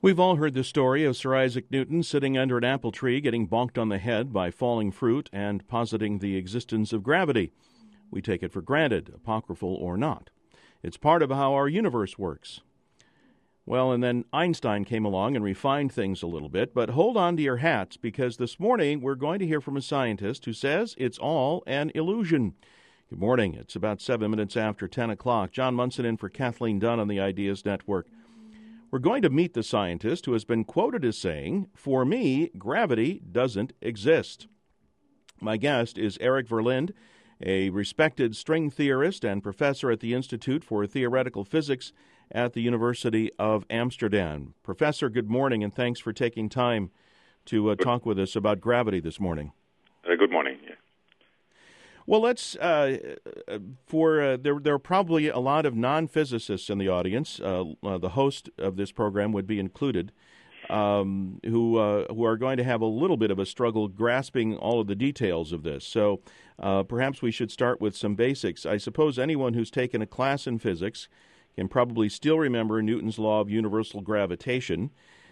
We've all heard the story of Sir Isaac Newton sitting under an apple tree, getting bonked on the head by falling fruit, and positing the existence of gravity. We take it for granted, apocryphal or not. It's part of how our universe works. Well, and then Einstein came along and refined things a little bit, but hold on to your hats, because this morning we're going to hear from a scientist who says it's all an illusion. Good morning. It's about 7 minutes after 10 o'clock. John Munson in for Kathleen Dunn on the Ideas Network. We're going to meet the scientist who has been quoted as saying, "For me, gravity doesn't exist." My guest is Erik Verlinde, a respected string theorist and professor at the Institute for Theoretical Physics at the University of Amsterdam. Professor, good morning, and thanks for taking time to talk with us about gravity this morning. Good morning. Yeah. Well, let's, there are probably a lot of non-physicists in the audience. The host of this program would be included, who are going to have a little bit of a struggle grasping all of the details of this. So perhaps we should start with some basics. I suppose anyone who's taken a class in physics can probably still remember Newton's law of universal gravitation.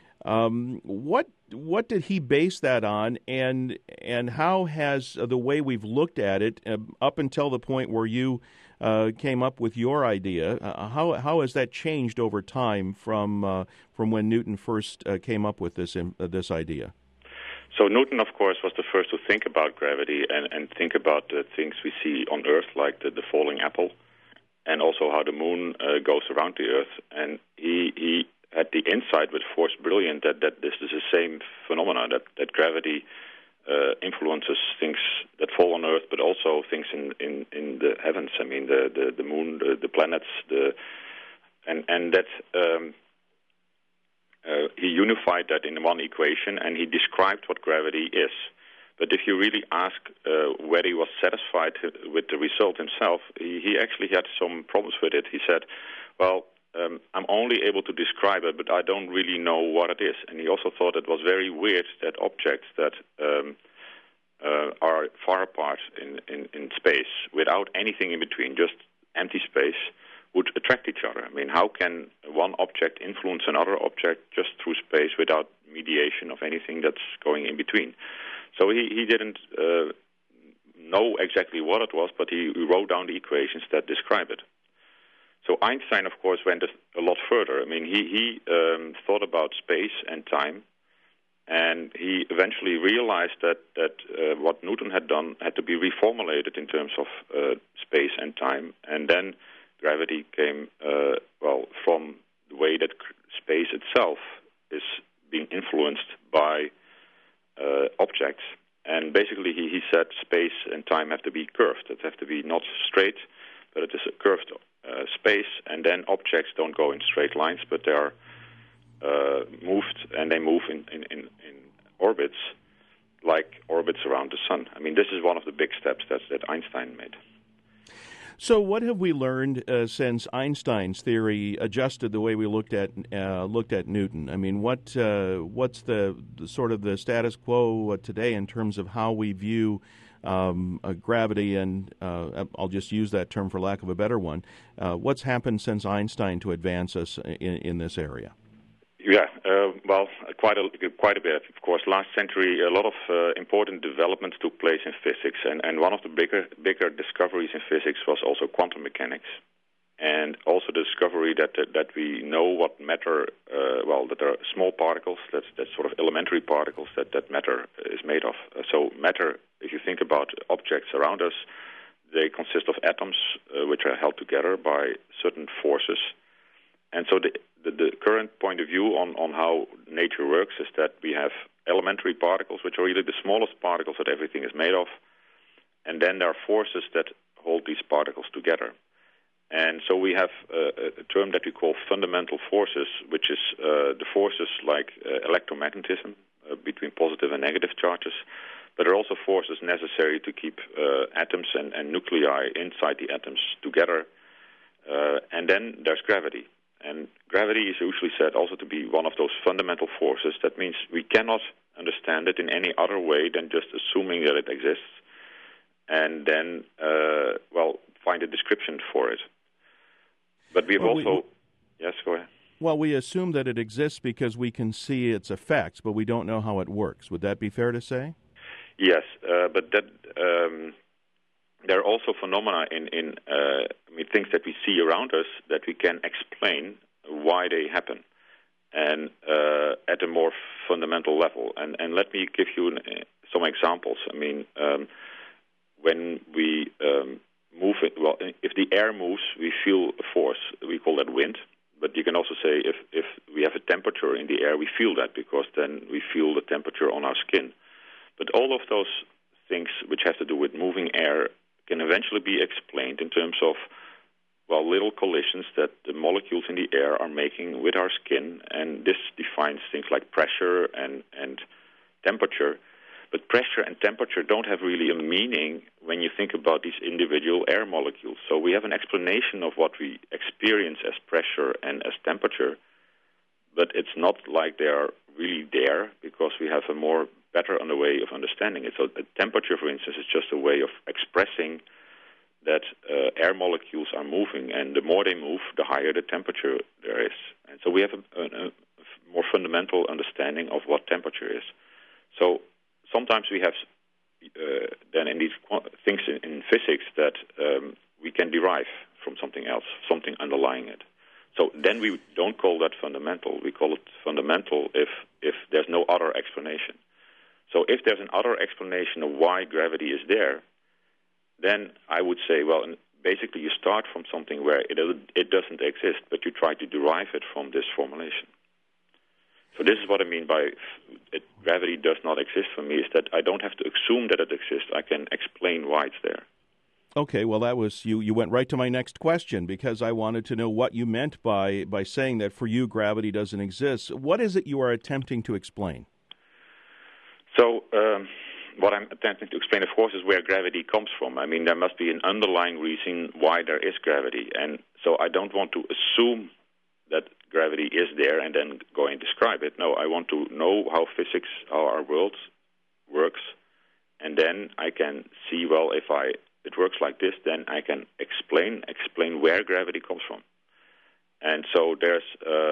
What did he base that on, and how has the way we've looked at it up until the point where you came up with your idea? How has that changed over time from when Newton first came up with this idea? So Newton, of course, was the first to think about gravity and think about the things we see on Earth, like the falling apple, and also how the moon goes around the Earth. And he had the insight, which was brilliant, that this is the same phenomena, that gravity influences things that fall on Earth, but also things in the heavens. I mean, the moon, the planets, and that he unified that in one equation, and he described what gravity is. But if you really ask whether he was satisfied with the result himself, he actually had some problems with it. He said, well, I'm only able to describe it, but I don't really know what it is. And he also thought it was very weird that objects that are far apart in space, without anything in between, just empty space, would attract each other. I mean, how can one object influence another object just through space without mediation of anything that's going in between? So he didn't know exactly what it was, but he wrote down the equations that describe it. So Einstein, of course, went a lot further. I mean, he thought about space and time, and he eventually realized that what Newton had done had to be reformulated in terms of space and time. And then gravity came, from the way that space itself is being influenced by objects. And basically he said space and time have to be curved. It have to be not straight, but it is a curved space, and then objects don't go in straight lines, but they are moved, and they move in orbits, like orbits around the sun. I mean, this is one of the big steps that Einstein made. So what have we learned since Einstein's theory adjusted the way we looked at Newton? I mean, what's the sort of the status quo today in terms of how we view gravity, and I'll just use that term for lack of a better one. What's happened since Einstein to advance us in this area? Yeah, quite a bit. Of course, last century, a lot of important developments took place in physics, and one of the bigger discoveries in physics was also quantum mechanics, and also the discovery that we know what matter, that there are small particles, that's sort of elementary particles that matter is made of. So matter, if you think about objects around us, they consist of atoms which are held together by certain forces. And so the current point of view on how nature works is that we have elementary particles, which are really the smallest particles that everything is made of, and then there are forces that hold these particles together. And so we have a term that we call fundamental forces, which is the forces like electromagnetism between positive and negative charges, but there are also forces necessary to keep atoms and nuclei inside the atoms together. And then there's gravity. And gravity is usually said also to be one of those fundamental forces. That means we cannot understand it in any other way than just assuming that it exists and then, find a description for it. But we have Yes, go ahead. Well, we assume that it exists because we can see its effects, but we don't know how it works. Would that be fair to say? Yes, but that there are also phenomena in things that we see around us that we can explain why they happen, and at a more fundamental level. And let me give you some examples. When we move it, well, if the air moves, we feel a force. We call that wind. But you can also say if we have a temperature in the air, we feel that because then we feel the temperature on our skin. But all of those things which have to do with moving air can eventually be explained in terms of, well, little collisions that the molecules in the air are making with our skin, and this defines things like pressure and temperature. But pressure and temperature don't have really a meaning when you think about these individual air molecules. So we have an explanation of what we experience as pressure and as temperature, but it's not like they are really there because we have a more better way of understanding it. So the temperature, for instance, is just a way of expressing that air molecules are moving, and the more they move, the higher the temperature there is. And so we have a more fundamental understanding of what temperature is. So sometimes we have then in these things in physics that we can derive from something else, something underlying it. So then we don't call that fundamental. We call it fundamental if there's no other explanation. So if there's an other explanation of why gravity is there, then I would say, well, basically you start from something where it doesn't exist, but you try to derive it from this formulation. So this is what I mean by gravity does not exist for me, is that I don't have to assume that it exists. I can explain why it's there. Okay, well, that was you went right to my next question, because I wanted to know what you meant by saying that for you gravity doesn't exist. What is it you are attempting to explain? So what I'm attempting to explain, of course, is where gravity comes from. I mean, there must be an underlying reason why there is gravity. And so I don't want to assume that gravity is there and then go and describe it. No, I want to know how physics, how our world works, and then I can see, well, if it works like this, then I can explain where gravity comes from. And so there's,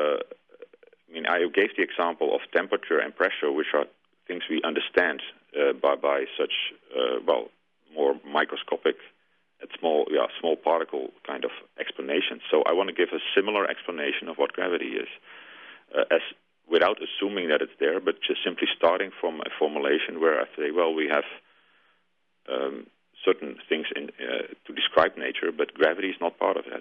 I gave the example of temperature and pressure, which are things we understand by such, more microscopic, small particle kind of explanation. So I want to give a similar explanation of what gravity is, without assuming that it's there, but just simply starting from a formulation where I say, well, we have certain things to describe nature, but gravity is not part of that.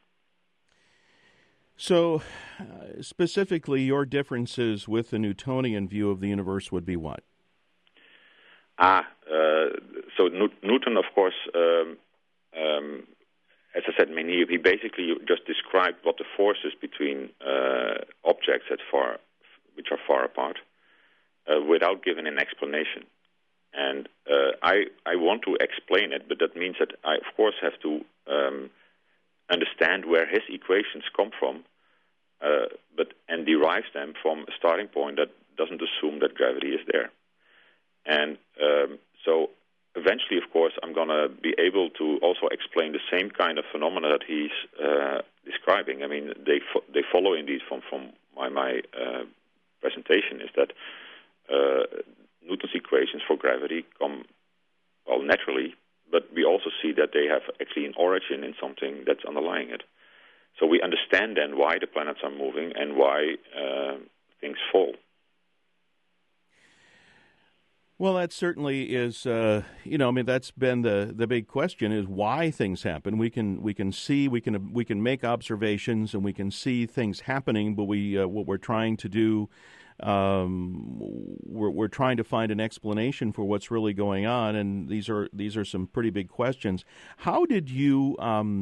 So, specifically, your differences with the Newtonian view of the universe would be what? So Newton, of course, as I said, he basically just described what the force is between objects which are far apart, without giving an explanation. And I want to explain it, but that means that I, of course, have to understand where his equations come from, and derive them from a starting point that doesn't assume that gravity is there. And so eventually, of course, I'm going to be able to also explain the same kind of phenomena that he's describing. I mean, they follow indeed from my presentation, is that Newton's equations for gravity come, well, naturally, but we also see that they have actually an origin in something that's underlying it. So we understand then why the planets are moving and why things fall. Well, that certainly is, that's been the big question, is why things happen. We can see, we can make observations, and we can see things happening, but what we're trying to do, we're trying to find an explanation for what's really going on, and these are some pretty big questions. How did you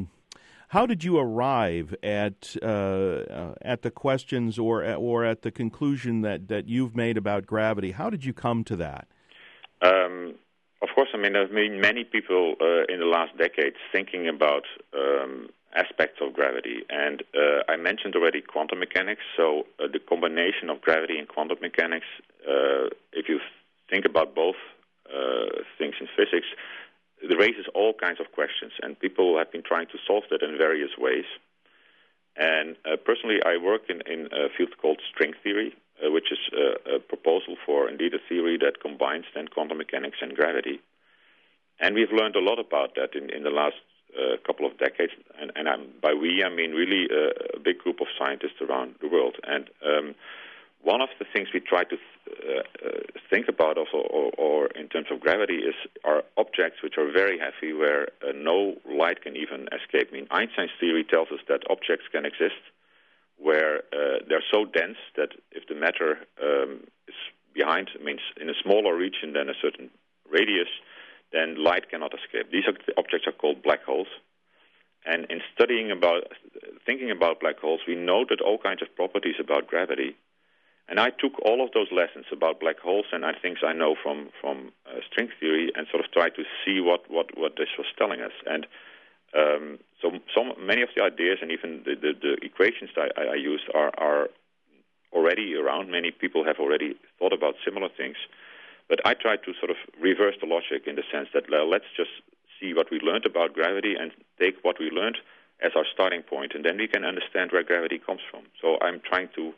arrive at the questions or at the conclusion that you've made about gravity? How did you come to that? Of course, there's been many people in the last decades thinking about aspects of gravity. And I mentioned already quantum mechanics. So the combination of gravity and quantum mechanics, if you think about both things in physics, it raises all kinds of questions. And people have been trying to solve that in various ways. And personally, I work in a field called string theory, which is a proposal for, indeed, a theory that combines then quantum mechanics and gravity. And we've learned a lot about that in the last couple of decades. And by we, I mean really a big group of scientists around the world. And one of the things we try to think about also, or in terms of gravity, are objects which are very heavy, where no light can even escape. I mean, Einstein's theory tells us that objects can exist where they're so dense that if the matter is behind, means in a smaller region than a certain radius, then light cannot escape. These objects are called black holes. And in thinking about black holes, we noted all kinds of properties about gravity. And I took all of those lessons about black holes and things I know from string theory and sort of tried to see what this was telling us. And so many of the ideas and even the equations that I used are already around. Many people have already thought about similar things. But I tried to sort of reverse the logic in the sense that let's just see what we learned about gravity and take what we learned as our starting point, and then we can understand where gravity comes from. So I'm trying to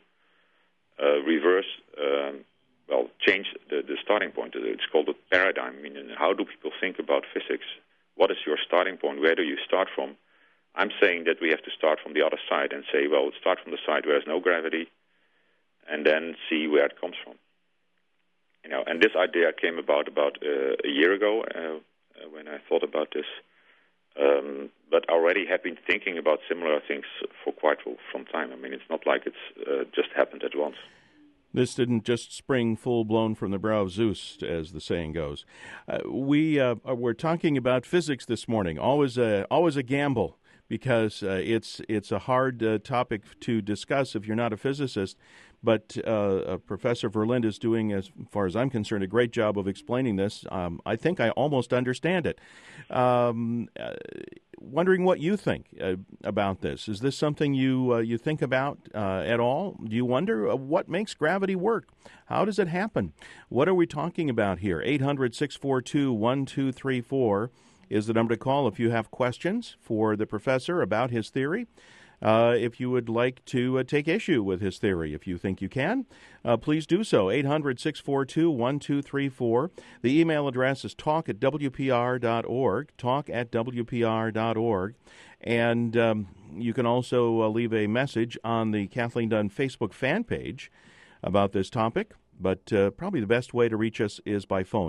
change the starting point. It's called a paradigm. I mean, how do people think about physics? What is your starting point? Where do you start from? I'm saying that we have to start from the other side and say, well, start from the side where there's no gravity, and then see where it comes from. You know, and this idea came about a year ago when I thought about this. But already have been thinking about similar things for quite some time. I mean, it's not like it's just happened at once. This didn't just spring full-blown from the brow of Zeus, as the saying goes. We're talking about physics this morning. Always a gamble, because it's a hard topic to discuss if you're not a physicist. But Professor Verlinde is doing, as far as I'm concerned, a great job of explaining this. I think I almost understand it. Wondering what you think about this. Is this something you think about at all? Do you wonder what makes gravity work? How does it happen? What are we talking about here? 800-642-1234 is the number to call if you have questions for the professor about his theory. If you would like to take issue with his theory, if you think you can, please do so. 800-642-1234. The email address is talk@wpr.org, talk@wpr.org. And you can also leave a message on the Kathleen Dunn Facebook fan page about this topic. But probably the best way to reach us is by phone,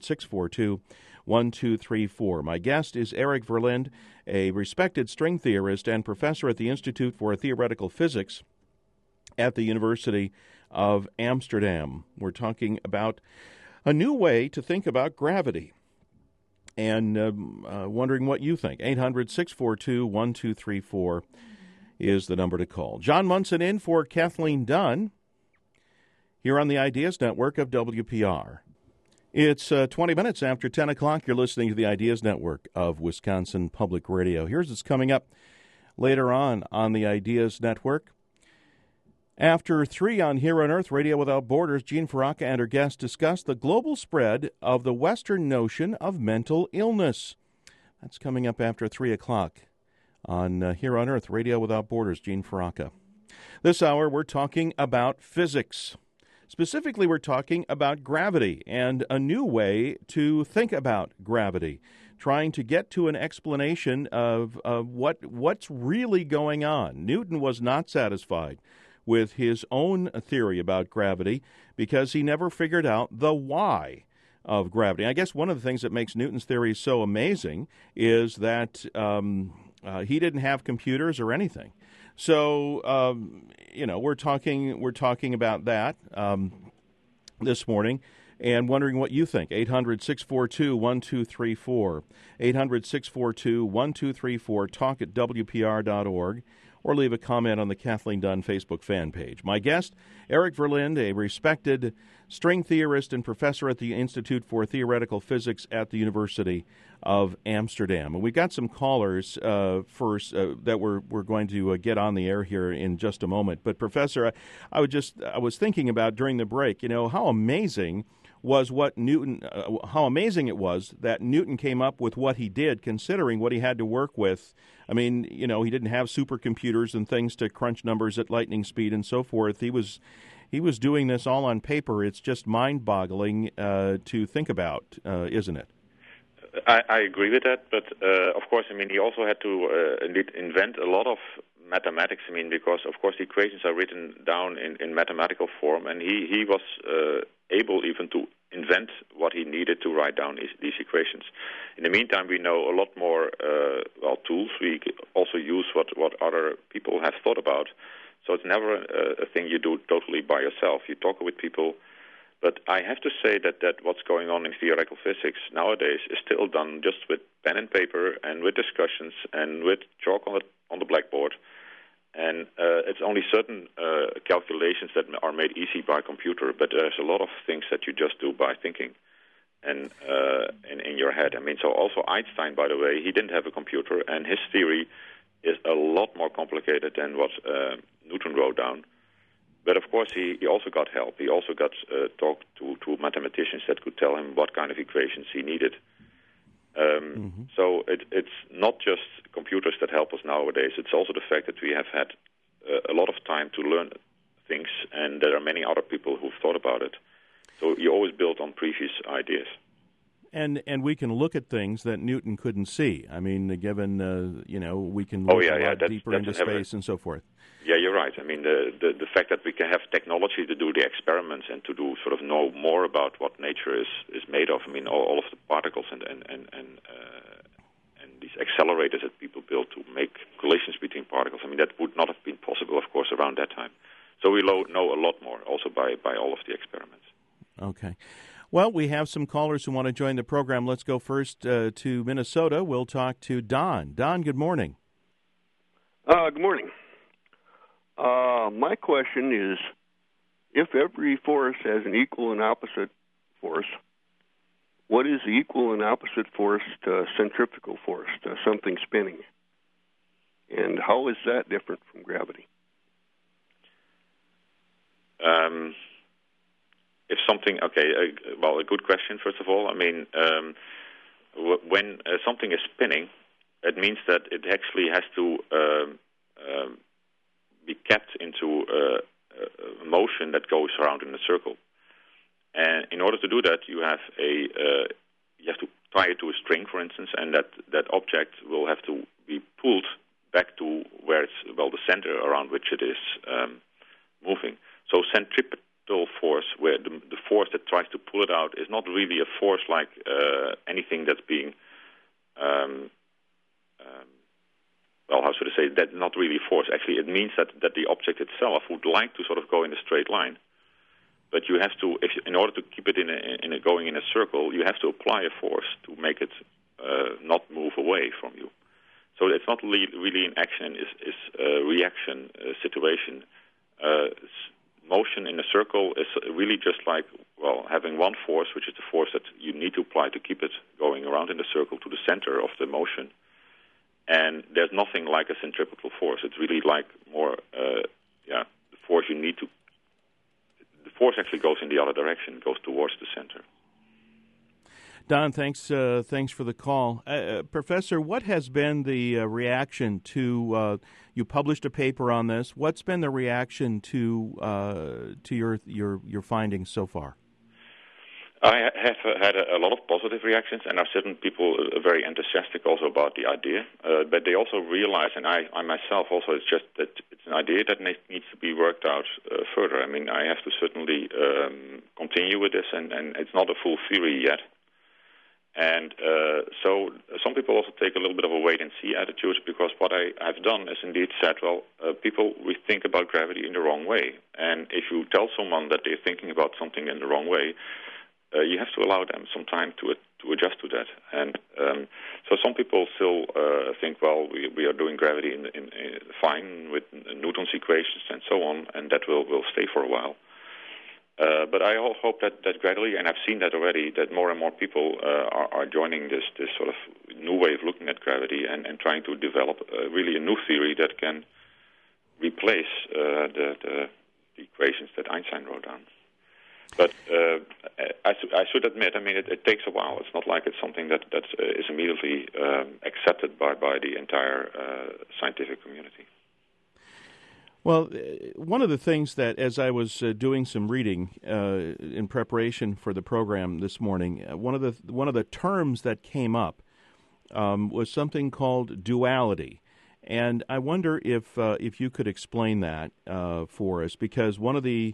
800-642-1234. My guest is Eric Verlinde, a respected string theorist and professor at the Institute for Theoretical Physics at the University of Amsterdam. We're talking about a new way to think about gravity and wondering what you think. 800-642-1234 is the number to call. John Munson in for Kathleen Dunn here on the Ideas Network of WPR. It's 20 minutes after 10 o'clock. You're listening to the Ideas Network of Wisconsin Public Radio. Here's what's coming up later on the Ideas Network. After 3 on Here on Earth, Radio Without Borders, Jean Faraka and her guests discuss the global spread of the Western notion of mental illness. That's coming up after 3 o'clock on Here on Earth, Radio Without Borders, Jean Faraka. This hour, we're talking about physics. Specifically, we're talking about gravity and a new way to think about gravity, trying to get to an explanation of what's really going on. Newton was not satisfied with his own theory about gravity because he never figured out the why of gravity. I guess one of the things that makes Newton's theory so amazing is that he didn't have computers or anything. So, we're talking about that this morning and wondering what you think. 800-642-1234, 800-642-1234, talk@wpr.org, or leave a comment on the Kathleen Dunn Facebook fan page. My guest, Eric Verlinde, a respected string theorist and professor at the Institute for Theoretical Physics at the University of Amsterdam. And we've got some callers first that we're going to get on the air here in just a moment. But Professor, I was thinking about during the break, how amazing was what Newton, how amazing it was that Newton came up with what he did, considering what he had to work with. I mean, he didn't have supercomputers and things to crunch numbers at lightning speed and so forth. He was doing this all on paper. It's just mind-boggling to think about, isn't it? I agree with that, but of course, he also had to indeed invent a lot of mathematics. Because of course the equations are written down in mathematical form, and he was able even to invent what he needed to write down these equations. In the meantime, we know a lot more tools. We also use what other people have thought about. So it's never a thing you do totally by yourself. You talk with people. But I have to say that what's going on in theoretical physics nowadays is still done just with pen and paper and with discussions and with chalk on the blackboard. And it's only certain calculations that are made easy by computer, but there's a lot of things that you just do by thinking and in your head. So also Einstein, by the way, he didn't have a computer, and his theory is a lot more complicated than what Newton wrote down. But of course, he also got help. He also got talked to mathematicians that could tell him what kind of equations he needed. So it's not just computers that help us nowadays. It's also the fact that we have had a lot of time to learn things, and there are many other people who've thought about it. So you always build on previous ideas. And we can look at things that Newton couldn't see. Given we can look a lot deeper into space and so forth. Yeah, you're right. The fact that we can have technology to do the experiments and to do sort of know more about what nature is made of. All of the particles and these accelerators that people build to make collisions between particles. That would not have been possible, of course, around that time. So we know a lot more, also by all of the experiments. Okay. Well, we have some callers who want to join the program. Let's go first to Minnesota. We'll talk to Don. Don, good morning. Good morning. My question is, if every force has an equal and opposite force, what is the equal and opposite force to centrifugal force, to something spinning? And how is that different from gravity? A good question, first of all. When something is spinning, it means that it actually has to be kept into a motion that goes around in a circle. And in order to do that, you have to tie it to a string, for instance, and that object will have to be pulled back to where it's the center around which it is moving. So centripetal force, where the force that tries to pull it out, is not really a force like anything that's being that's not really force. Actually, it means that the object itself would like to sort of go in a straight line, but you have to, in order to keep it going in a circle, you have to apply a force to make it not move away from you. So it's not really an action; is a reaction situation. Motion in a circle is really just like having one force, which is the force that you need to apply to keep it going around in the circle to the center of the motion. And there's nothing like a centripetal force. It's really like more, the force you need to. The force actually goes in the other direction, goes towards the center. Don, thanks for the call. Professor, what has been the reaction to, you published a paper on this, what's been the reaction to your findings so far? I have had a lot of positive reactions, and there are certain people very enthusiastic also about the idea. But they also realize, and I myself also, it's just that it's an idea that needs to be worked out further. I have to certainly continue with this, and it's not a full theory yet. And so some people also take a little bit of a wait-and-see attitude, because what I have done is indeed said, people think about gravity in the wrong way. And if you tell someone that they're thinking about something in the wrong way, you have to allow them some time to adjust to that. And so some people still think, we are doing gravity in fine with Newton's equations and so on, and that will stay for a while. But I hope that gradually, and I've seen that already, that more and more people are joining this sort of new way of looking at gravity and trying to develop really a new theory that can replace the equations that Einstein wrote down. But I should admit, I mean, it takes a while. It's not like it's something that is immediately accepted by the entire scientific community. Well, one of the things that, as I was doing some reading in preparation for the program this morning, one of the terms that came up was something called duality, and I wonder if you could explain that for us, because one of the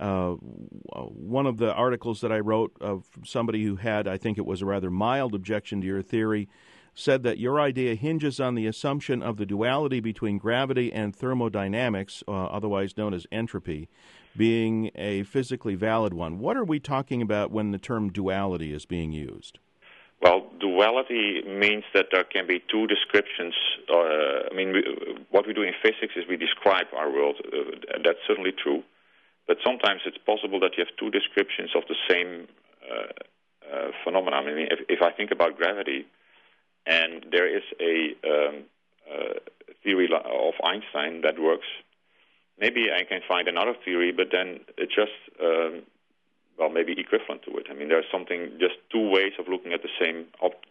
articles that I wrote of somebody who had, I think it was a rather mild objection to your theory, said that your idea hinges on the assumption of the duality between gravity and thermodynamics, otherwise known as entropy, being a physically valid one. What are we talking about when the term duality is being used? Well, duality means that there can be two descriptions. What we do in physics is we describe our world. That's certainly true. But sometimes it's possible that you have two descriptions of the same phenomenon. I mean, if I think about gravity, and there is a theory of Einstein that works, maybe I can find another theory, but then it's just, maybe equivalent to it. I mean, there's something, just two ways of looking at the same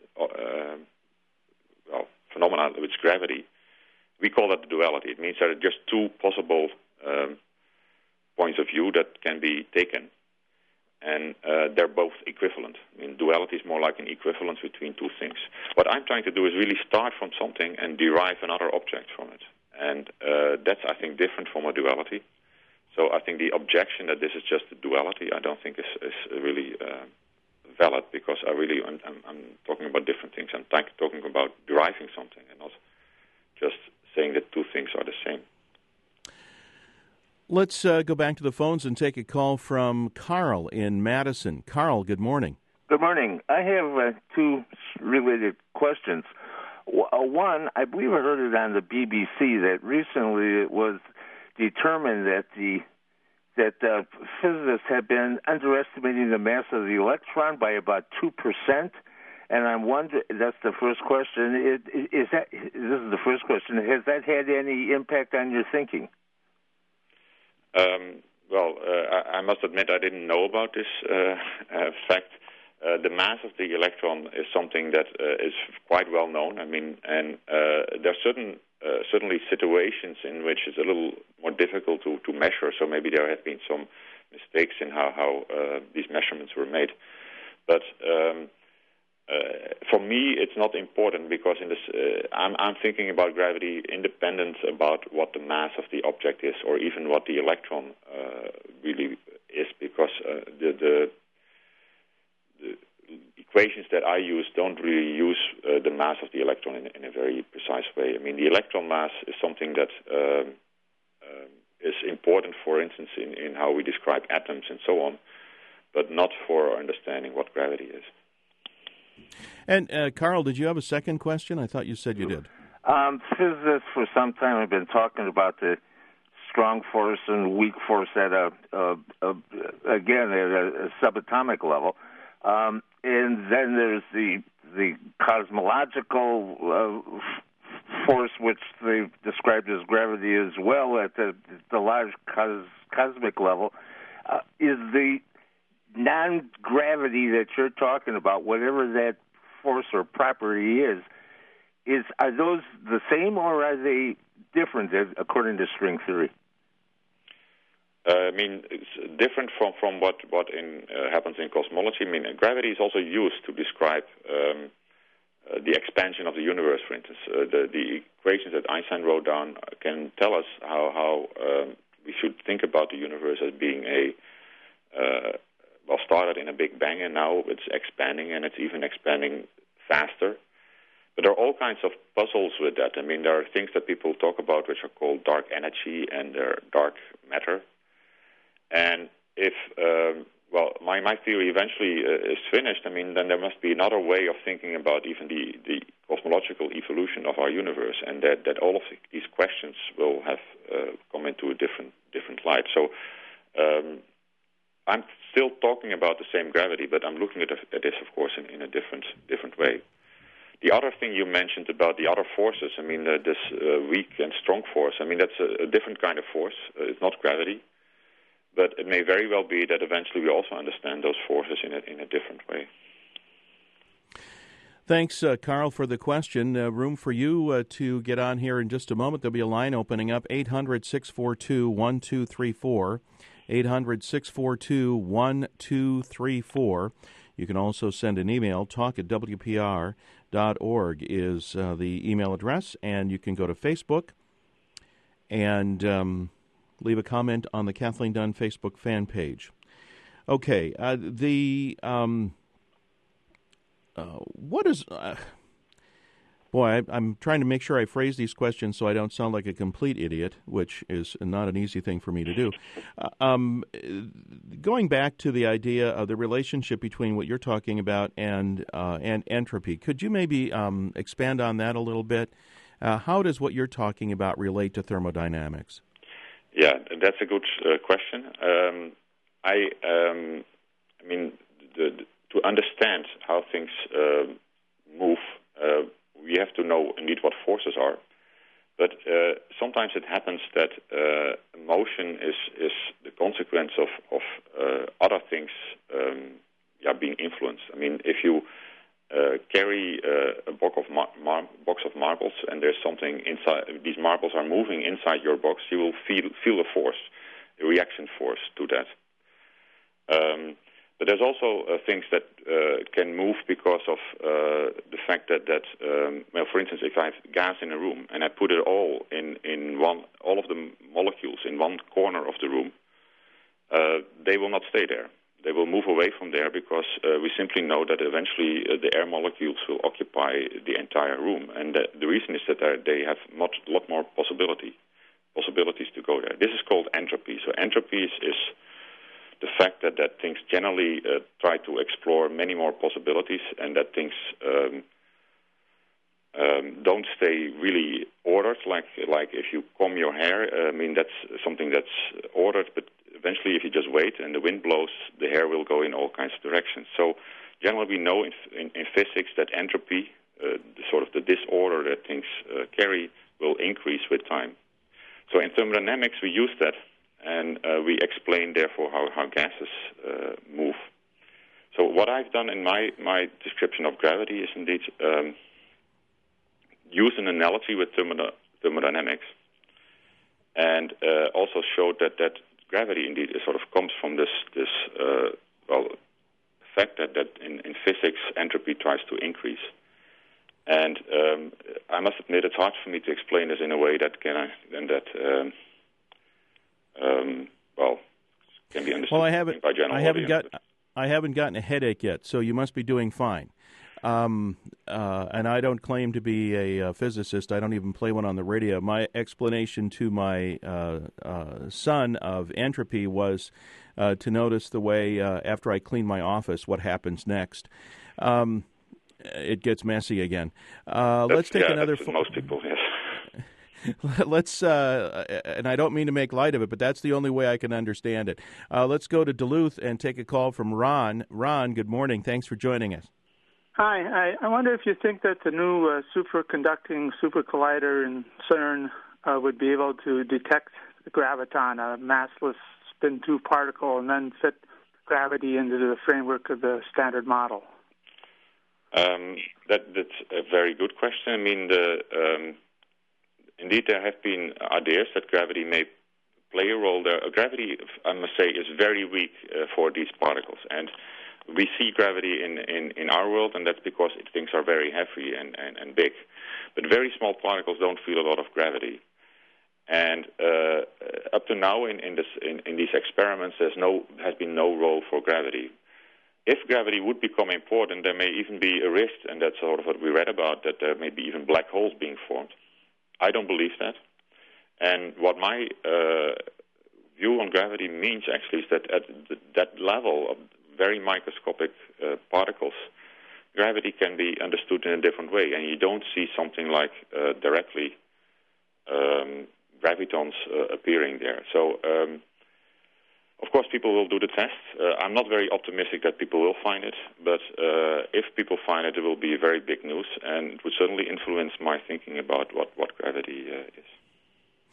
phenomenon, which is gravity. We call that the duality. It means there are just two possible points of view that can be taken, and they're both equivalent. I mean, duality is more like an equivalence between two things. What I'm trying to do is really start from something and derive another object from it. And that's, I think, different from a duality. So I think the objection that this is just a duality, I don't think is really valid, because I'm talking about different things. I'm talking about deriving something and not just saying that two things are the same. Let's go back to the phones and take a call from Carl in Madison. Carl, good morning. Good morning. I have two related questions. One, I believe I heard it on the BBC that recently it was determined that physicists have been underestimating the mass of the electron by about 2%. And I'm wondering, that's the first question. This is the first question. Has that had any impact on your thinking? I must admit I didn't know about this fact. The mass of the electron is something that is quite well known. I mean, and there are certainly situations in which it's a little more difficult to measure. So maybe there have been some mistakes in how these measurements were made. But for me, it's not important, because in this, I'm thinking about gravity independent about what the mass of the object is, or even what the electron really is, because the equations that I use don't really use the mass of the electron in a very precise way. I mean, the electron mass is something that is important, for instance, in how we describe atoms and so on, but not for understanding what gravity is. And, Carl, did you have a second question? I thought you said you did. Physicists for some time have been talking about the strong force and weak force at a subatomic level. And then there's the cosmological force, which they've described as gravity as well, at the large cosmic level. Is the non-gravity that you're talking about, whatever that force or property is, are those the same, or are they different according to string theory? I mean, it's different from what happens in cosmology. I mean, gravity is also used to describe the expansion of the universe, for instance. The equations that Einstein wrote down can tell us how we should think about the universe as being started in a Big Bang, and now it's expanding, and it's even expanding faster. But there are all kinds of puzzles with that. I mean, there are things that people talk about which are called dark energy and dark matter. And if, my theory eventually is finished, I mean, then there must be another way of thinking about even the cosmological evolution of our universe, and that all of these questions will have come into a different light. So I'm still talking about the same gravity, but I'm looking at this, of course, in a different way. The other thing you mentioned about the other forces, I mean, this weak and strong force, I mean, that's a different kind of force. It's not gravity. But it may very well be that eventually we also understand those forces in a different way. Thanks, Carl, for the question. Room for you to get on here in just a moment. There'll be a line opening up, 800-642-1234, 800-642-1234. You can also send an email. talk@wpr.org is the email address, and you can go to Facebook and leave a comment on the Kathleen Dunn Facebook fan page. Okay, what is... I'm trying to make sure I phrase these questions so I don't sound like a complete idiot, which is not an easy thing for me to do. Going back to the idea of the relationship between what you're talking about and entropy, could you maybe expand on that a little bit? How does what you're talking about relate to thermodynamics? Yeah, that's a good question. To understand how things move, we have to know indeed what forces are. But sometimes it happens that motion is the consequence of other things being influenced. I mean, if you carry a box of marbles and there's something inside, these marbles are moving inside your box, you will feel a force, a reaction force to that. But there's also things that can move because of the fact that for instance, if I have gas in a room and I put it all all of the molecules in one corner of the room, they will not stay there. They will move away from there because we simply know that eventually the air molecules will occupy the entire room, and the reason is that they have a lot more possibilities to go there. This is called entropy. So entropy is the fact that things generally try to explore many more possibilities, and that things don't stay really ordered. Like if you comb your hair, that's something that's ordered, but eventually if you just wait and the wind blows, the hair will go in all kinds of directions. So generally we know in physics that entropy, the disorder that things carry, will increase with time. So in thermodynamics we use that, and we explain, therefore, how gases move. So what I've done in my description of gravity is indeed use an analogy with thermodynamics, and also showed that gravity indeed comes from this fact that in physics entropy tries to increase. And I must admit it's hard for me to explain this in a way that can be understood. Well, by general audiences. I haven't gotten a headache yet, so you must be doing fine. And I don't claim to be a physicist. I don't even play one on the radio. My explanation to my son of entropy was to notice the way after I clean my office, what happens next. It gets messy again. Let's take another. Most people, yes. Let's, and I don't mean to make light of it, but that's the only way I can understand it. Let's go to Duluth and take a call from Ron. Ron, good morning. Thanks for joining us. Hi. I wonder if you think that the new superconducting super collider in CERN would be able to detect the graviton, a massless spin 2 particle, and then fit gravity into the framework of the standard model. That's a very good question. I mean, indeed, there have been ideas that gravity may play a role there. Gravity, I must say, is very weak for these particles, and we see gravity in our world, and that's because things are very heavy and big. But very small particles don't feel a lot of gravity. And up to now, in these experiments, has been no role for gravity. If gravity would become important, there may even be a risk, and that's sort of what we read about, that there may be even black holes being formed. I don't believe that. And what my view on gravity means actually is that at that level of very microscopic particles, gravity can be understood in a different way, and you don't see something like directly gravitons appearing there. So, of course, people will do the test. I'm not very optimistic that people will find it, but if people find it, it will be very big news, and it would certainly influence my thinking about what gravity is.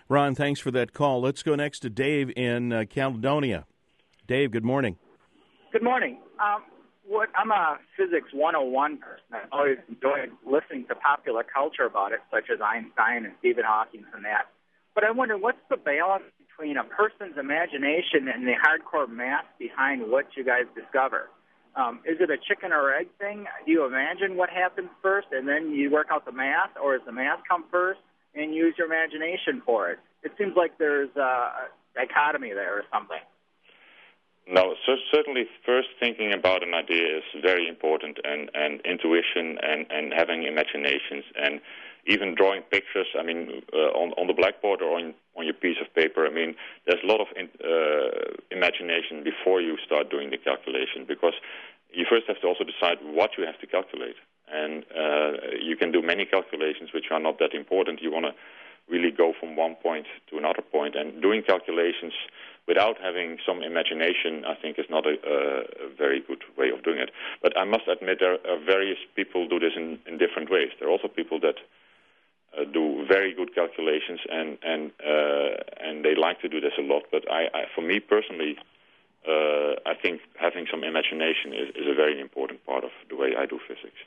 Ron, thanks for that call. Let's go next to Dave in Caledonia. Dave, good morning. Good morning. I'm a Physics 101 person. I always enjoyed listening to popular culture about it, such as Einstein and Stephen Hawking and that. But I wonder, what's the balance between a person's imagination and the hardcore math behind what you guys discover? Is it a chicken or egg thing? Do you imagine what happens first and then you work out the math, or does the math come first and use your imagination for it? It seems like there's a dichotomy there or something. No, so certainly first thinking about an idea is very important, and intuition and having imaginations and even drawing pictures. I mean, on the blackboard or on your piece of paper, I mean, there's a lot of imagination before you start doing the calculation, because you first have to also decide what you have to calculate. And you can do many calculations which are not that important. You want to really go from one point to another point. And doing calculations without having some imagination, I think, is not a very good way of doing it. But I must admit there are various people do this in different ways. There are also people that do very good calculations, and they like to do this a lot. But for me personally, I think having some imagination is a very important part of the way I do physics.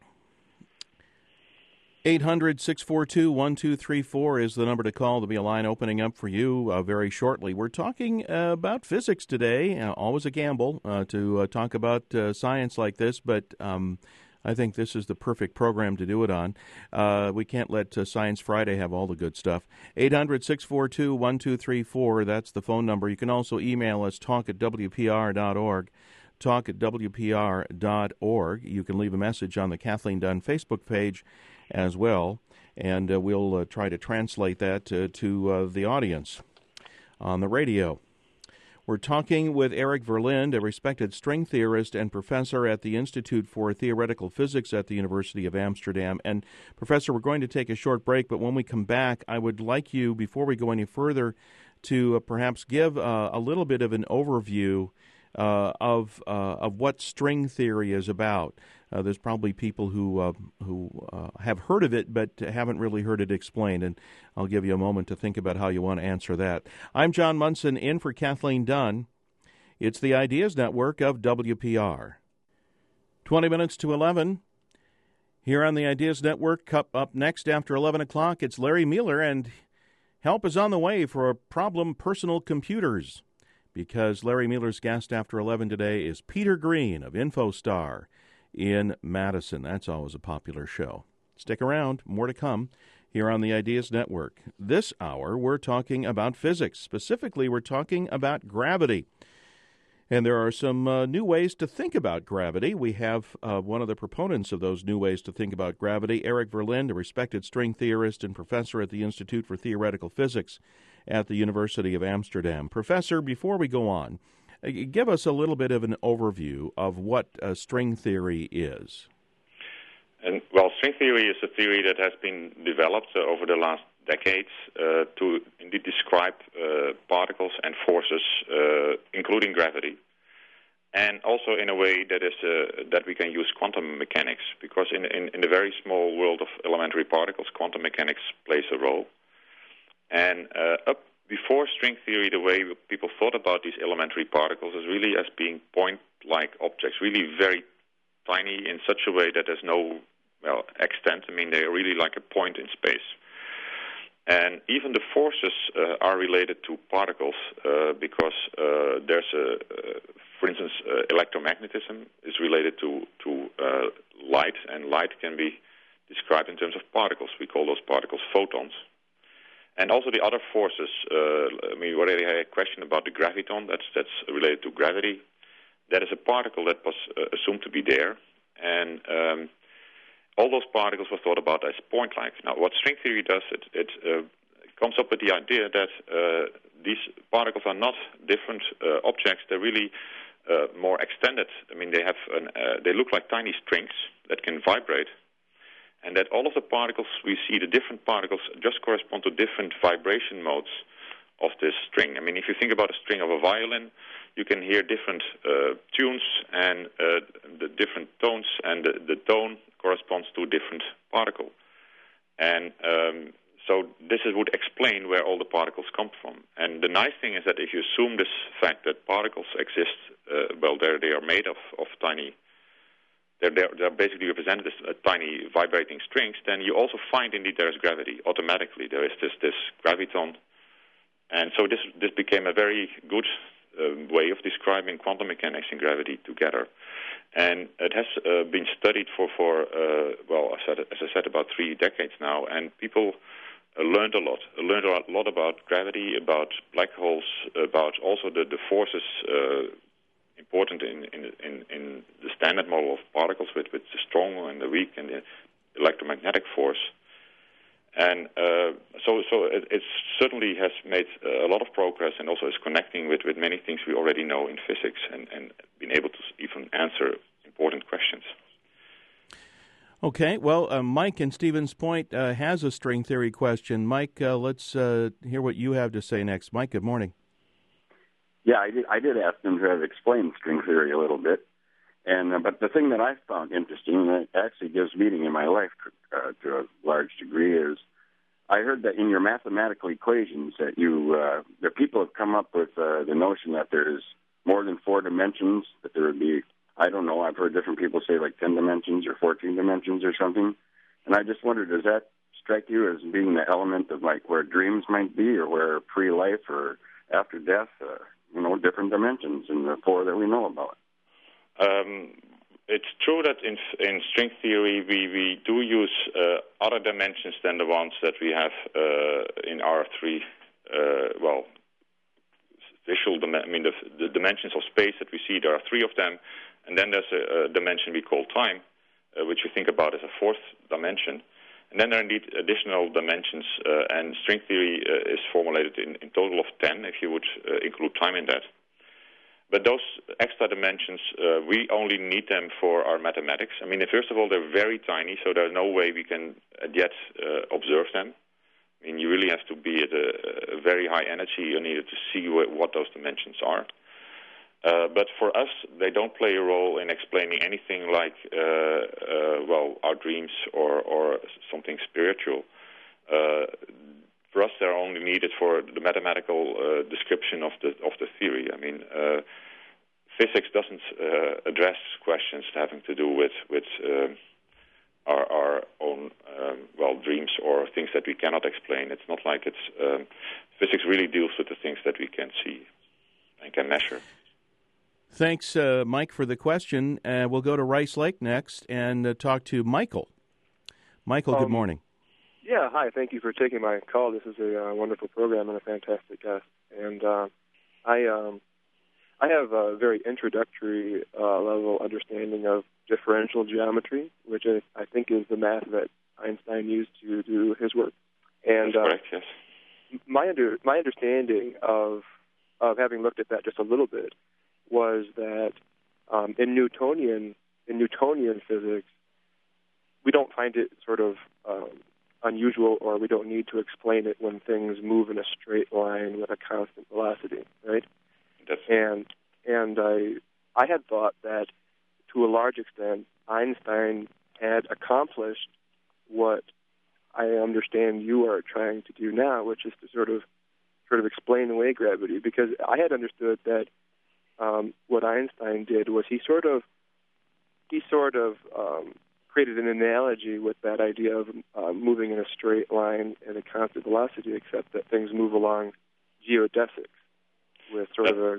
800-642-1234 is the number to call. There'll be a line opening up for you very shortly. We're talking about physics today. Always a gamble to talk about science like this, but I think this is the perfect program to do it on. We can't let Science Friday have all the good stuff. 800-642-1234, that's the phone number. You can also email us, talk@wpr.org. talk@wpr.org. You can leave a message on the Kathleen Dunn Facebook page as well, and we'll try to translate that to the audience on the radio. We're talking with Erik Verlinde, a respected string theorist and professor at the Institute for Theoretical Physics at the University of Amsterdam. And, Professor, we're going to take a short break, but when we come back, I would like you, before we go any further, to perhaps give a little bit of an overview of what string theory is about. There's probably people who have heard of it but haven't really heard it explained, and I'll give you a moment to think about how you want to answer that. I'm John Munson, in for Kathleen Dunn. It's the Ideas Network of WPR. 20 minutes to 11. Here on the Ideas Network, up next after 11 o'clock, it's Larry Mueller, and help is on the way for Problem Personal Computers, because Larry Mueller's guest after 11 today is Peter Green of InfoStar in Madison. That's always a popular show. Stick around, more to come here on the Ideas Network. This hour, we're talking about physics. Specifically, we're talking about gravity. And there are some new ways to think about gravity. We have one of the proponents of those new ways to think about gravity, Erik Verlinde, a respected string theorist and professor at the Institute for Theoretical Physics at the University of Amsterdam. Professor, before we go on, give us a little bit of an overview of what string theory is. And well, string theory is a theory that has been developed over the last decades to indeed describe particles and forces, including gravity, and also in a way that is that we can use quantum mechanics, because in the very small world of elementary particles, quantum mechanics plays a role. And up before string theory, the way people thought about these elementary particles is really as being point-like objects, really very tiny in such a way that there's no extent. I mean, they're really like a point in space. And even the forces are related to particles because there's for instance, electromagnetism is related to light, and light can be described in terms of particles. We call those particles photons. And also the other forces, we already had a question about the graviton, that's related to gravity. That is a particle that was assumed to be there, and all those particles were thought about as point-like. Now, what string theory does, it comes up with the idea that these particles are not different objects, they're really more extended. I mean, they look like tiny strings that can vibrate, and that all of the particles we see, the different particles, just correspond to different vibration modes of this string. I mean, if you think about a string of a violin, you can hear different tunes and the different tones, and the tone corresponds to a different particle. And So this would explain where all the particles come from. And the nice thing is that if you assume this fact that particles exist, they are made of tiny, they're basically represented as tiny vibrating strings, then you also find indeed there is gravity automatically. There is this graviton. And so this became a very good way of describing quantum mechanics and gravity together. And it has been studied for as I said, about 3 decades now, and people learned a lot about gravity, about black holes, about also the forces important in the standard model of particles with the strong and the weak and the electromagnetic force. And so it certainly has made a lot of progress, and also is connecting with many things we already know in physics, and been able to even answer important questions. Okay, well, Mike in Stevens Point has a string theory question. Mike, let's hear what you have to say next. Mike, good morning. Yeah, I did ask him to explain string theory a little bit, and but the thing that I found interesting, and it actually gives meaning in my life to a large degree, is I heard that in your mathematical equations that the people have come up with the notion that there's more than 4 dimensions, that there would be, I don't know, I've heard different people say like 10 dimensions or 14 dimensions or something, and I just wondered, does that strike you as being the element of like where dreams might be, or where pre-life or after death, different dimensions in the 4 that we know about? It's true that in string theory we do use other dimensions than the ones that we have in our 3 visual the dimensions of space that we see. There are 3 of them, and then there's a dimension we call time, which we think about as a 4th dimension. And then there are indeed additional dimensions, and string theory is formulated in total of 10 if you would include time in that. But those extra dimensions, we only need them for our mathematics. I mean, first of all, they're very tiny, so there's no way we can yet observe them. I mean, you really have to be at a very high energy in order to see what those dimensions are. But for us, they don't play a role in explaining anything like, our dreams or something spiritual. For us, they're only needed for the mathematical description of the theory. I mean, physics doesn't address questions having to do with our own dreams or things that we cannot explain. It's not like physics really deals with the things that we can see and can measure. Thanks, Mike, for the question. We'll go to Rice Lake next and talk to Michael. Michael, good morning. Yeah, hi. Thank you for taking my call. This is a wonderful program and a fantastic guest. And I have a very introductory level understanding of differential geometry, which I think is the math that Einstein used to do his work. And that's correct, yes. My understanding of having looked at that just a little bit was that in Newtonian physics, we don't find it sort of unusual, or we don't need to explain it when things move in a straight line with a constant velocity, right? And I had thought that to a large extent Einstein had accomplished what I understand you are trying to do now, which is to sort of explain away gravity, because I had understood that what Einstein did was he sort of created an analogy with that idea of moving in a straight line at a constant velocity, except that things move along geodesics with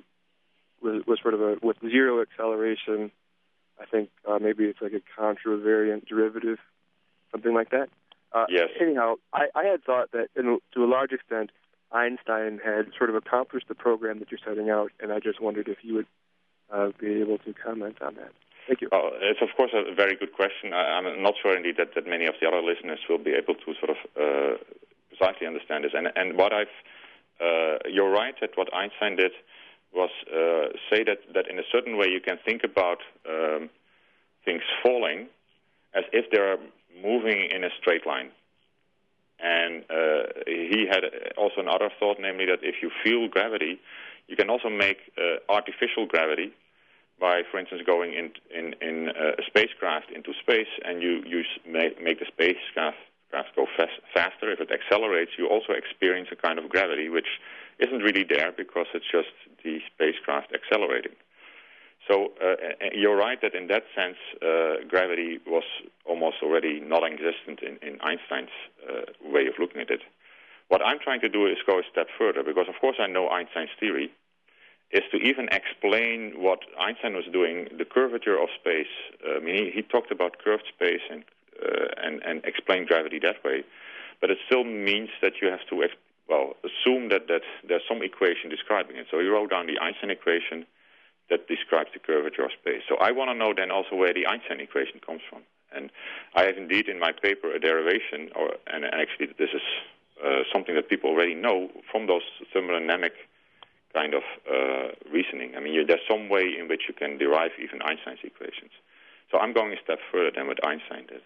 with zero acceleration. I think maybe it's like a contravariant derivative, something like that. Yes. Anyhow, I had thought that to a large extent Einstein had sort of accomplished the program that you're setting out, and I just wondered if you would be able to comment on that. Thank you. It's, of course, a very good question. I'm not sure, indeed, that many of the other listeners will be able to sort of precisely understand this. And what you're right that what Einstein did was say that in a certain way you can think about things falling as if they're moving in a straight line. And he had also another thought, namely that if you feel gravity, you can also make artificial gravity by, for instance, going in a spacecraft into space, and you make the spacecraft spacecraft go faster, if it accelerates, you also experience a kind of gravity which isn't really there because it's just the spacecraft accelerating. So you're right that in that sense, gravity was almost already non-existent in Einstein's way of looking at it. What I'm trying to do is go a step further, because of course I know Einstein's theory, is to even explain what Einstein was doing, the curvature of space. I mean, he talked about curved space and explained gravity that way, but it still means that you have to assume that there's some equation describing it. So he wrote down the Einstein equation that describes the curvature of space. So I want to know then also where the Einstein equation comes from. And I have indeed in my paper a derivation, and actually this is something that people already know from those thermodynamic kind of reasoning. I mean, there's some way in which you can derive even Einstein's equations. So I'm going a step further than what Einstein did.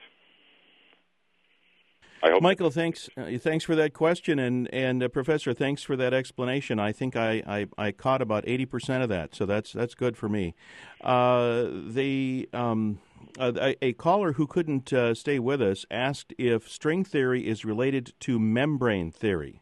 Michael, thanks for that question, and Professor, thanks for that explanation. I think I caught about 80% of that, so that's good for me. A caller who couldn't stay with us asked if string theory is related to membrane theory.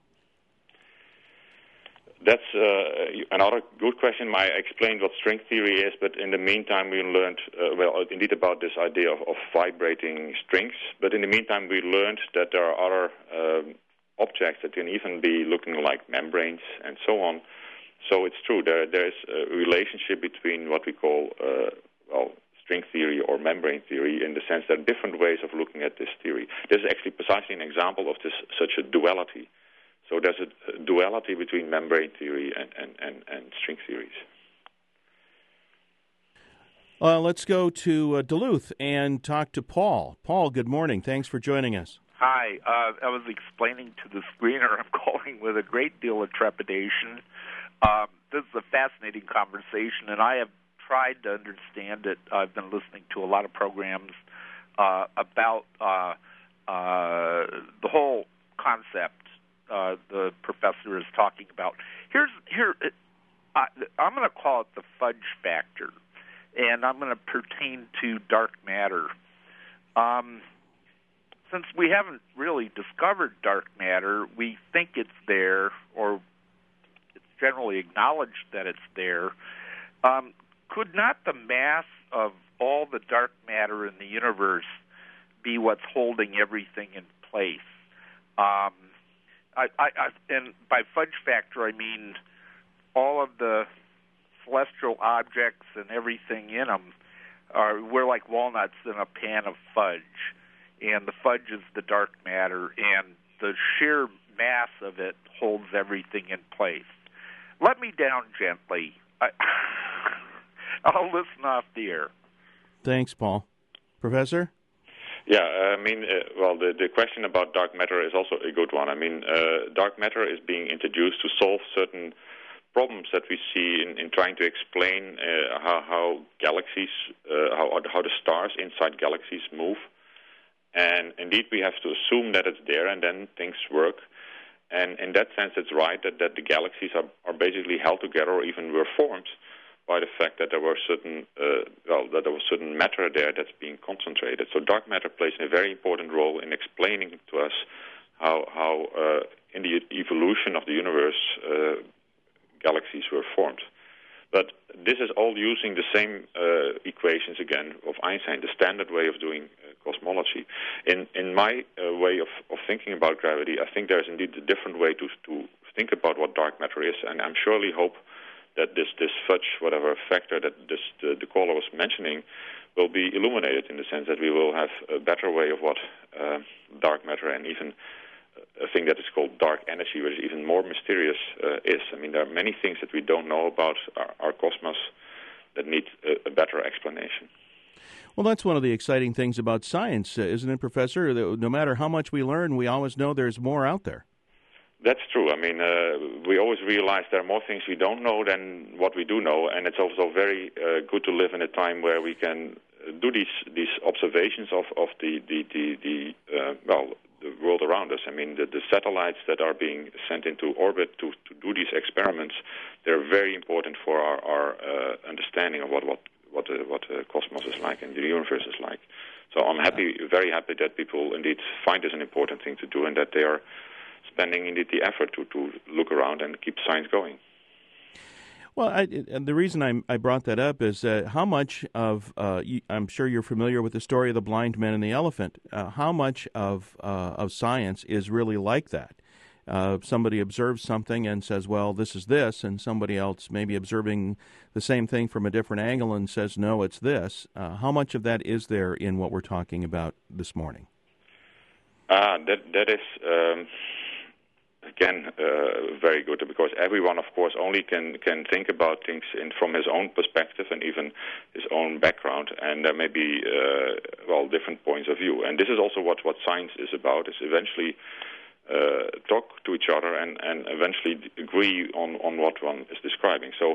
That's another good question. I explained what string theory is, but in the meantime we learned, indeed about this idea of vibrating strings. But in the meantime we learned that there are other objects that can even be looking like membranes and so on. So it's true, there is a relationship between what we call string theory or membrane theory, in the sense that different ways of looking at this theory. This is actually precisely an example of such a duality. So there's a duality between membrane theory and string theories. Let's go to Duluth and talk to Paul. Paul, good morning. Thanks for joining us. Hi. I was explaining to the screener I'm calling with a great deal of trepidation. This is a fascinating conversation, and I have tried to understand it. I've been listening to a lot of programs about the whole concept the professor is talking about. I'm going to call it the fudge factor, and I'm going to pertain to dark matter. Since we haven't really discovered dark matter, we think it's there, or it's generally acknowledged that it's there. Could not the mass of all the dark matter in the universe be what's holding everything in place? And by fudge factor, I mean all of the celestial objects and everything in them we're like walnuts in a pan of fudge, and the fudge is the dark matter, and the sheer mass of it holds everything in place. Let me down gently. I'll listen off the air. Thanks, Paul. Professor? Yeah, I mean, the question about dark matter is also a good one. I mean, dark matter is being introduced to solve certain problems that we see in trying to explain how galaxies, how the stars inside galaxies move. And indeed, we have to assume that it's there, and then things work. And in that sense, it's right that the galaxies are basically held together, or even were formed by the fact that there were certain matter there that's being concentrated. So dark matter plays a very important role in explaining to us how in the evolution of the universe galaxies were formed. But this is all using the same equations again of Einstein, the standard way of doing cosmology. In my way of thinking about gravity, I think there's indeed a different way to think about what dark matter is, and I'm surely hope that this fudge, whatever factor that the caller was mentioning, will be illuminated in the sense that we will have a better way of what dark matter and even a thing that is called dark energy, which is even more mysterious, is. I mean, there are many things that we don't know about our cosmos that need a better explanation. Well, that's one of the exciting things about science, isn't it, Professor? No matter how much we learn, we always know there's more out there. That's true. I mean, we always realize there are more things we don't know than what we do know, and it's also very good to live in a time where we can do these observations of the world around us. I mean, the satellites that are being sent into orbit to do these experiments, they're very important for our understanding of what the cosmos is like and the universe is like. So I'm very happy that people indeed find this an important thing to do, and that they are spending indeed the effort to look around and keep science going. Well, the reason I brought that up is how much of I'm sure you're familiar with the story of the blind man and the elephant. How much of science is really like that? Somebody observes something and says, "Well, this is this," and somebody else maybe observing the same thing from a different angle and says, "No, it's this." How much of that is there in what we're talking about this morning? That is. Again, very good, because everyone, of course, only can think about things from his own perspective and even his own background, and there may be different points of view. And this is also what science is about: is eventually talk to each other and eventually agree on what one is describing. So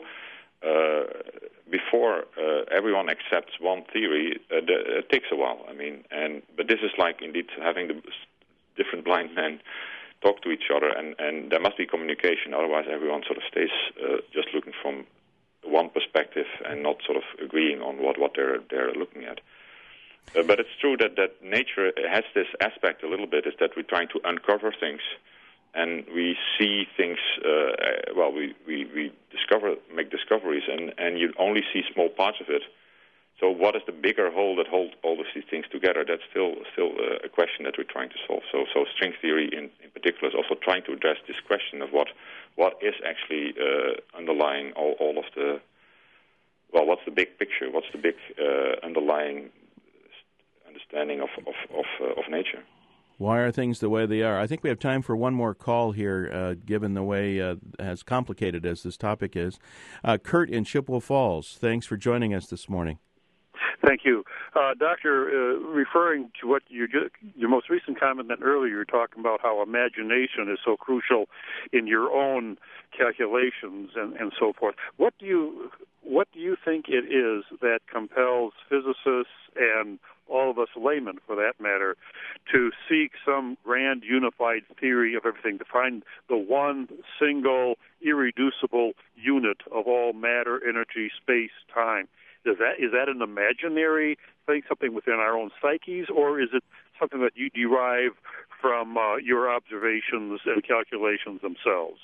before everyone accepts one theory, it takes a while. But this is like indeed having the different blind men talk to each other, and there must be communication. Otherwise, everyone sort of stays just looking from one perspective and not sort of agreeing on what they're looking at. But it's true that nature has this aspect a little bit, is that we're trying to uncover things, and we see things. We make discoveries, and you only see small parts of it. So what is the bigger whole that holds all of these things together? That's still a question that we're trying to solve. So string theory in particular is also trying to address this question of what is actually underlying all of the, what's the big picture? What's the big underlying understanding of nature? Why are things the way they are? I think we have time for one more call here, given the way as complicated as this topic is. Kurt in Chippewa Falls, thanks for joining us this morning. Thank you. Doctor, referring to what your most recent comment then earlier, you were talking about how imagination is so crucial in your own calculations and so forth. What do you think it is that compels physicists and all of us laymen, for that matter, to seek some grand unified theory of everything, to find the one single irreducible unit of all matter, energy, space, time? Is that an imaginary thing, something within our own psyches, or is it something that you derive from your observations and calculations themselves?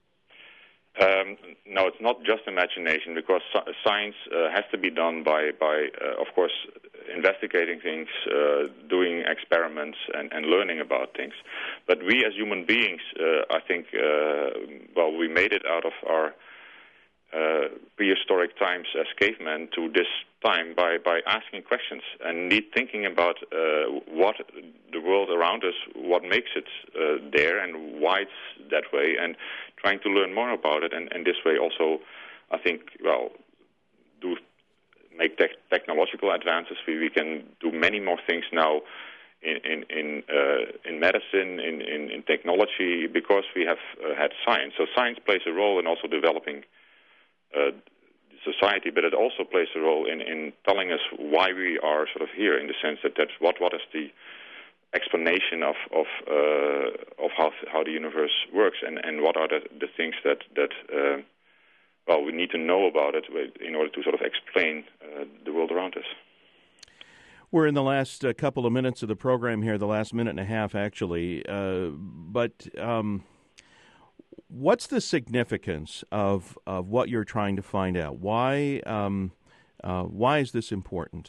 No, it's not just imagination, because science has to be done by of course, investigating things, doing experiments, and learning about things. But we as human beings, I think, we made it out of our prehistoric times as cavemen to this time by asking questions and indeed thinking about what the world around us, what makes it there and why it's that way, and trying to learn more about it, and this way also, I think, do make technological advances. We can do many more things now in medicine, in technology, because we have had science. So science plays a role in also developing society, but it also plays a role in telling us why we are sort of here, in the sense that's what is the explanation of how the universe works, and what are the things that we need to know about it in order to sort of explain the world around us. We're in the last couple of minutes of the program here, the last minute and a half actually, but what's the significance of what you're trying to find out? Why is this important?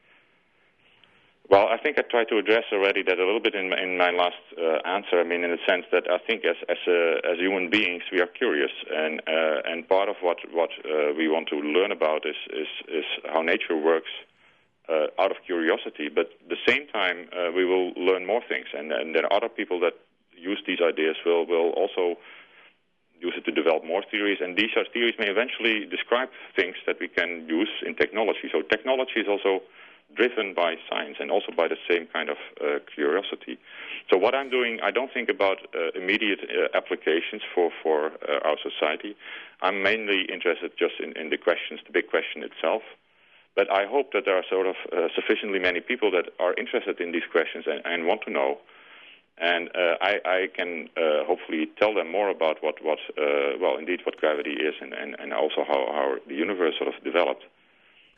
Well, I think I tried to address already that a little bit in my last answer. In the sense that I think as human beings we are curious, and part of what we want to learn about is how nature works out of curiosity. But at the same time, we will learn more things, and there are other people that use these ideas will also use it to develop more theories, and these theories may eventually describe things that we can use in technology. So technology is also driven by science and also by the same kind of curiosity. So what I'm doing, I don't think about immediate applications for our society. I'm mainly interested just in the questions, the big question itself. But I hope that there are sort of sufficiently many people that are interested in these questions and want to know. And I can hopefully tell them more about what gravity is, and also how the universe sort of developed.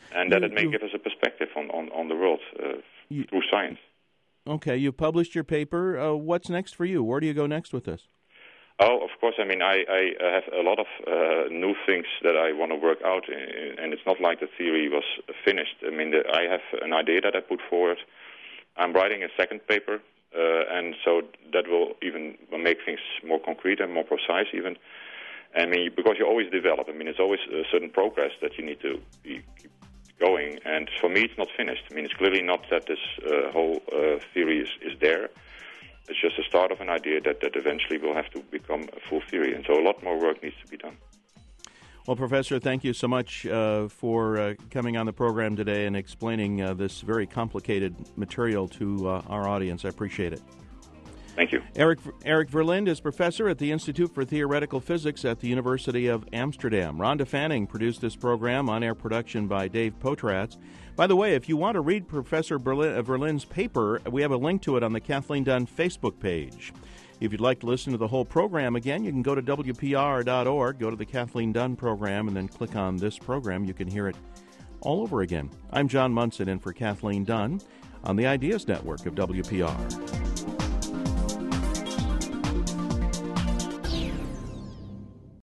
and that it may give us a perspective on the world through science. Okay, you published your paper. What's next for you? Where do you go next with this? Oh, of course. I mean, I have a lot of new things that I want to work out, and it's not like the theory was finished. I mean, I have an idea that I put forward. I'm writing a second paper, and so that will even make things more concrete and more precise even. I mean, because you always develop. I mean, it's always a certain progress that you need to keep going. And for me, it's not finished. I mean, it's clearly not that this whole theory is there. It's just a start of an idea that eventually will have to become a full theory. And so a lot more work needs to be done. Well, Professor, thank you so much for coming on the program today and explaining this very complicated material to our audience. I appreciate it. Thank you. Eric Verlinde is professor at the Institute for Theoretical Physics at the University of Amsterdam. Rhonda Fanning produced this program, on-air production by Dave Potratz. By the way, if you want to read Professor Verlinde's paper, we have a link to it on the Kathleen Dunn Facebook page. If you'd like to listen to the whole program again, you can go to WPR.org, go to the Kathleen Dunn program, and then click on this program. You can hear it all over again. I'm John Munson in for Kathleen Dunn on the Ideas Network of WPR.